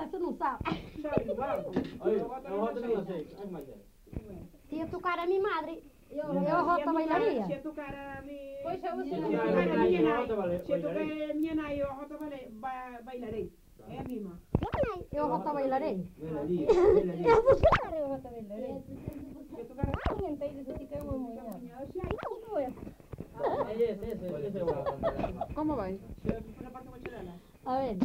você não sabe. Sabe igual? Se eu tocar a minha madre, eu rota bailaria. Se tocar a mi... Pois eu Se sei. tocar a minha nai, eu rota bailarei. É a minha. Eu rota bailarei. Eu rota bailarei. Se tocar a Ninguém tem isso, fica uma mulher. minha, eu sei. Como vai? A ver.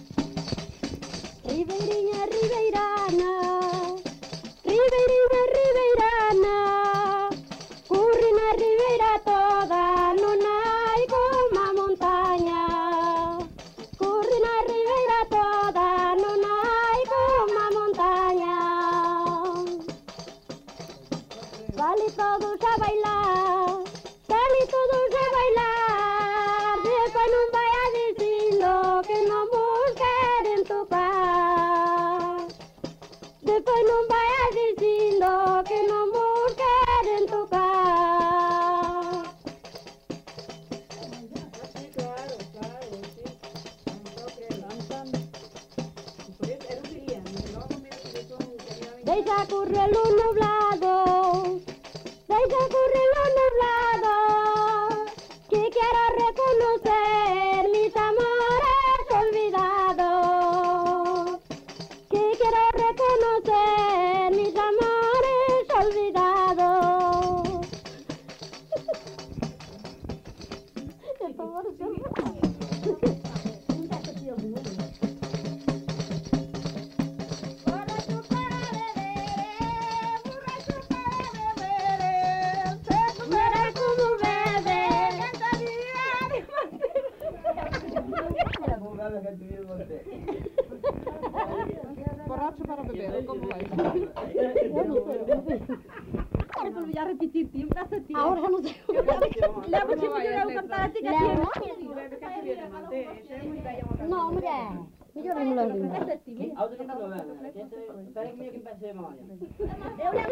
Ribeirinha, ribeirana, ribeirinha, ribeirana, corre na ribeira toda, non hai como a montaña. Corre na ribeira toda, non hai como a montaña. Vale todos a bailar, vale todos a bailar, depois non vai a dicindo que non vos queren tocar. Depois non vai a dicindo que non vos queren tocar. Deixa correr o nublado, deixa correr o nublado, que quiero reconocer mis amores olvidados, que quiero reconocer mis amores olvidados. Borracho para beber, borracho para beber, se Mira como bebe. canta vida de Borracho para beber, como vai? Para volver a repetir, tío, casa tío. Ahora no sé. Leva tipo que eu cantar assim que No, mulher. Melhor não lembro. eu levo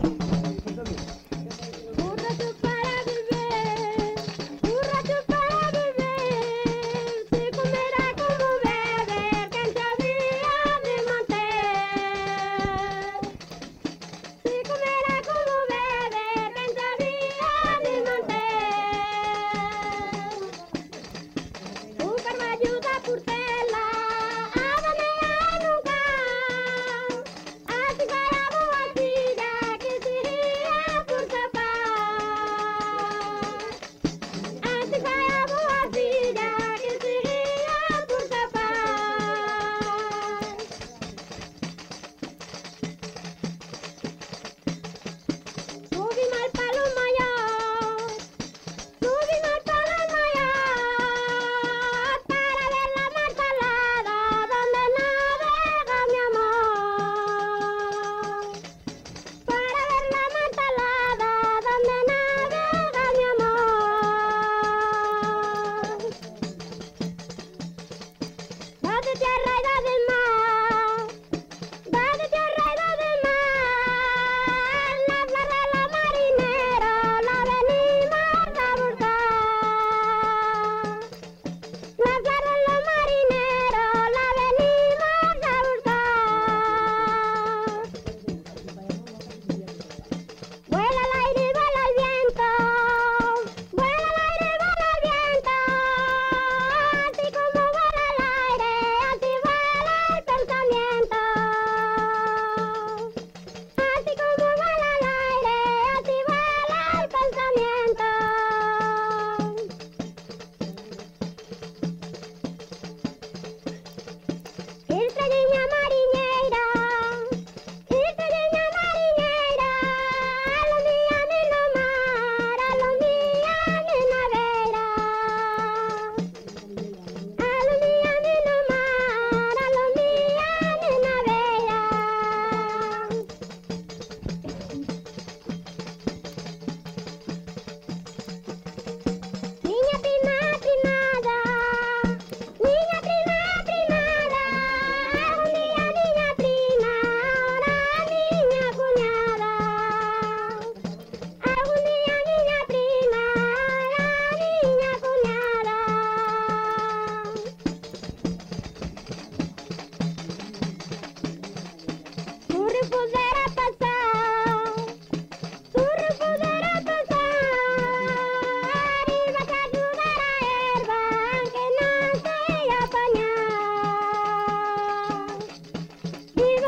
Borracho para beber, borracho para beber, se comerá como beber, quem sabia de manter. Se comerá como beber, quem sabia de manter. O carvalho da portela, a banear no carro, assim vai a boa filha que se ria por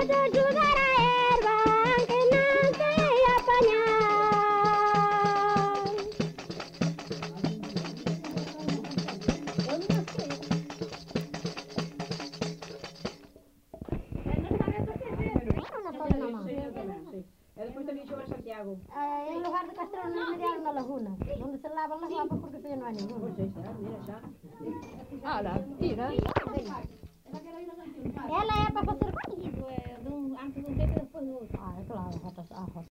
Vamos a ayudar a erva que nace y apañar. Después también sobre Santiago. En lugar de Castro no me dieron una laguna, donde se lavan las lapas porque si no hay ninguna. Ah, la tira. Ela é para fazer antes de um tempo e depois do outro. Ah, é claro,